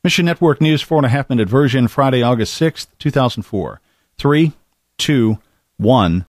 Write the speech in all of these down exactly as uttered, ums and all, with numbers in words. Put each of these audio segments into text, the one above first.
Mission Network News, four and a half minute version, Friday, August sixth, two thousand four. Three, two, one.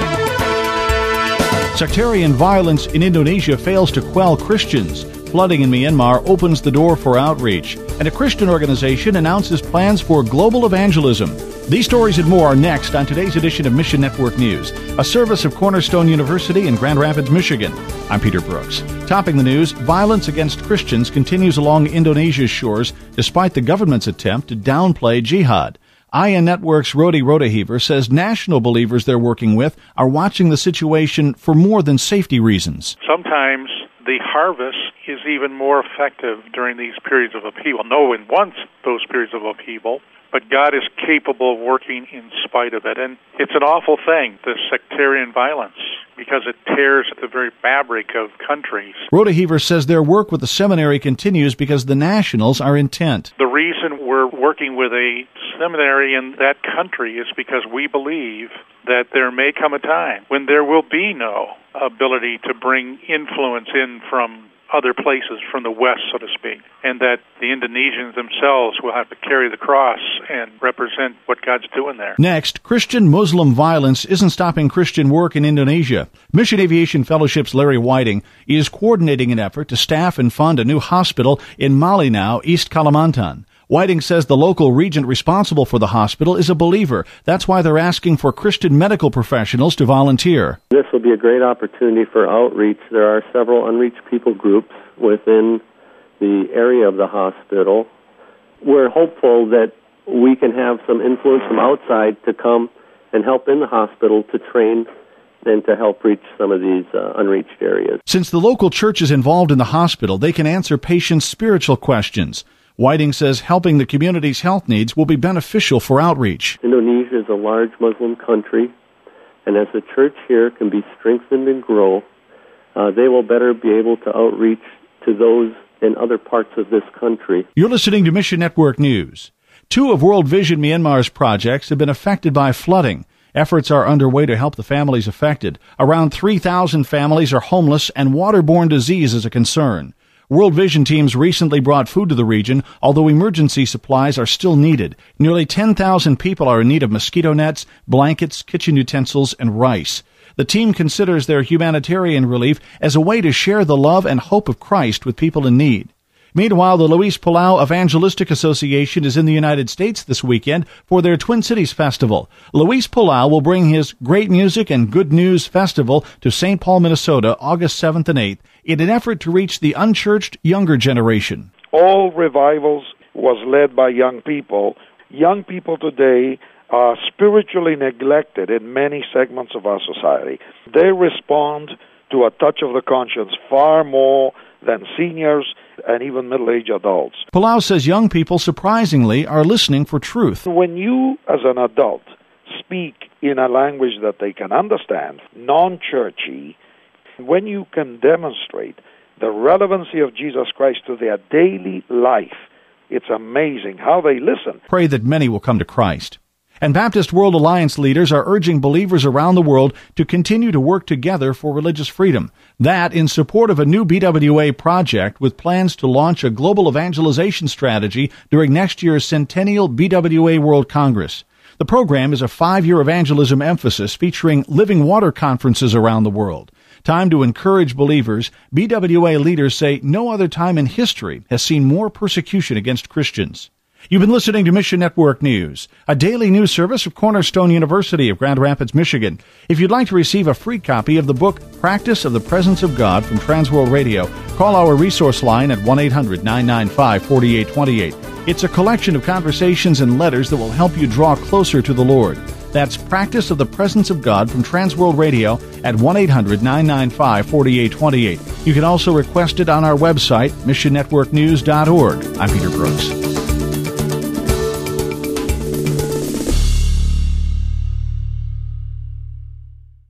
Sectarian violence in Indonesia fails to quell Christians. Flooding in Myanmar opens the door for outreach. And a Christian organization announces plans for global evangelism. These stories and more are next on today's edition of Mission Network News, a service of Cornerstone University in Grand Rapids, Michigan. I'm Peter Brooks. Topping the news, violence against Christians continues along Indonesia's shores despite the government's attempt to downplay jihad. I N Network's Rodi Rodeheaver says national believers they're working with are watching the situation for more than safety reasons. Sometimes the harvest is even more effective during these periods of upheaval. No one wants those periods of upheaval, but God is capable of working in spite of it. And it's an awful thing, this sectarian violence, because it tears at the very fabric of countries. Rodeheaver says their work with the seminary continues because the nationals are intent. The reason we're working with a seminary in that country is because we believe that there may come a time when there will be no ability to bring influence in from other places, from the West, so to speak, and that the Indonesians themselves will have to carry the cross and represent what God's doing there. Next, Christian-Muslim violence isn't stopping Christian work in Indonesia. Mission Aviation Fellowship's Larry Whiting is coordinating an effort to staff and fund a new hospital in Malinau, East Kalimantan. Whiting says the local regent responsible for the hospital is a believer. That's why they're asking for Christian medical professionals to volunteer. This will be a great opportunity for outreach. There are several unreached people groups within the area of the hospital. We're hopeful that we can have some influence from outside to come and help in the hospital to train and to help reach some of these uh, unreached areas. Since the local church is involved in the hospital, they can answer patients' spiritual questions. Whiting says helping the community's health needs will be beneficial for outreach. Indonesia is a large Muslim country, and as the church here can be strengthened and grow, uh, they will better be able to outreach to those in other parts of this country. You're listening to Mission Network News. Two of World Vision Myanmar's projects have been affected by flooding. Efforts are underway to help the families affected. Around three thousand families are homeless, and waterborne disease is a concern. World Vision teams recently brought food to the region, although emergency supplies are still needed. Nearly ten thousand people are in need of mosquito nets, blankets, kitchen utensils, and rice. The team considers their humanitarian relief as a way to share the love and hope of Christ with people in need. Meanwhile, the Luis Palau Evangelistic Association is in the United States this weekend for their Twin Cities Festival. Luis Palau will bring his Great Music and Good News Festival to Saint Paul, Minnesota, August seventh and eighth, in an effort to reach the unchurched younger generation. All revivals was led by young people. Young people today are spiritually neglected in many segments of our society. They respond to a touch of the conscience far more than seniors and even middle-aged adults. Palau says young people, surprisingly, are listening for truth. When you, as an adult, speak in a language that they can understand, non-churchy, when you can demonstrate the relevancy of Jesus Christ to their daily life, it's amazing how they listen. Pray that many will come to Christ. And Baptist World Alliance leaders are urging believers around the world to continue to work together for religious freedom. That in support of a new B W A project with plans to launch a global evangelization strategy during next year's Centennial B W A World Congress. The program is a five-year evangelism emphasis featuring living water conferences around the world. Time to encourage believers. B W A leaders say no other time in history has seen more persecution against Christians. You've been listening to Mission Network News, a daily news service of Cornerstone University of Grand Rapids, Michigan. If you'd like to receive a free copy of the book Practice of the Presence of God from Transworld Radio, call our resource line at one eight hundred nine nine five four eight two eight. It's a collection of conversations and letters that will help you draw closer to the Lord. That's Practice of the Presence of God from Transworld Radio at one eight hundred nine nine five four eight two eight. You can also request it on our website, mission network news dot org. I'm Peter Brooks.